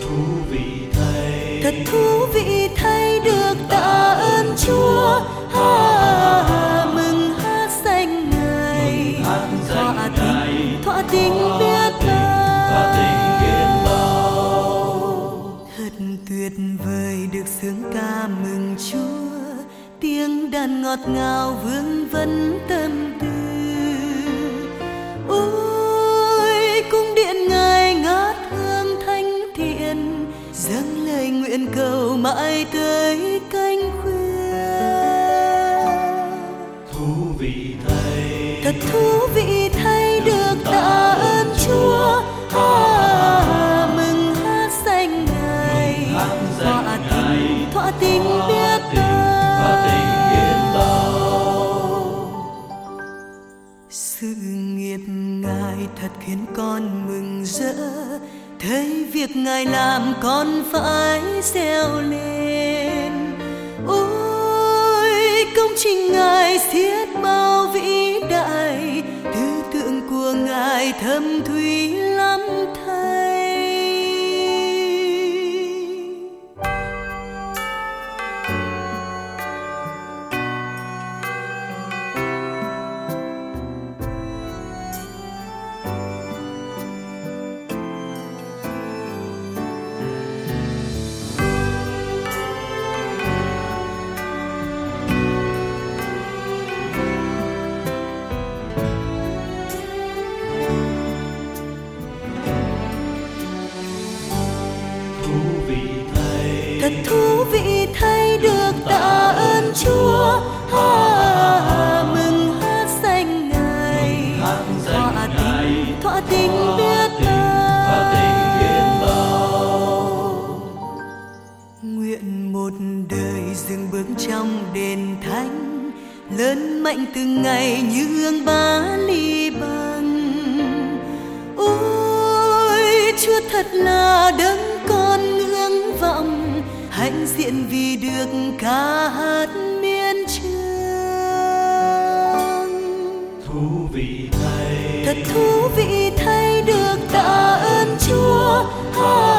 thú vị thay, thật thú vị thay được tạ ơn Chúa. Mừng hát danh Ngài, thỏa tình biết bao. Thật tuyệt vời được sướng ca mừng Chúa, tiếng đàn ngọt ngào vương vấn tâm tư. Ôi cung điện Ngài ngát hương thánh thiện, dâng lời nguyện cầu mãi tới cánh khuya. Thú vị thay, thật thú vị thay được tạ ơn Chúa. Mừng hát danh Ngài, thỏa tình biết bao. Sự nghiệp Ngài thật khiến con mừng rỡ, thấy việc Ngài làm con phải reo lên. Ôi công trình Ngài xiết bao vĩ đại, tư tưởng của Ngài thâm thúy lắm thay. Thật thú vị thay được tạ ơn Chúa. Mừng hát danh Ngài, thỏa tình biết bao. Nguyện một đời dừng bước trong đền thánh, lớn mạnh từng ngày như hương bá ly bằng. Ôi Chúa thật là đấng con ngưỡng vọng, hãnh diện vì được ca hát miên chương. thú vị thay, thật thú vị thay được tạ ơn Chúa.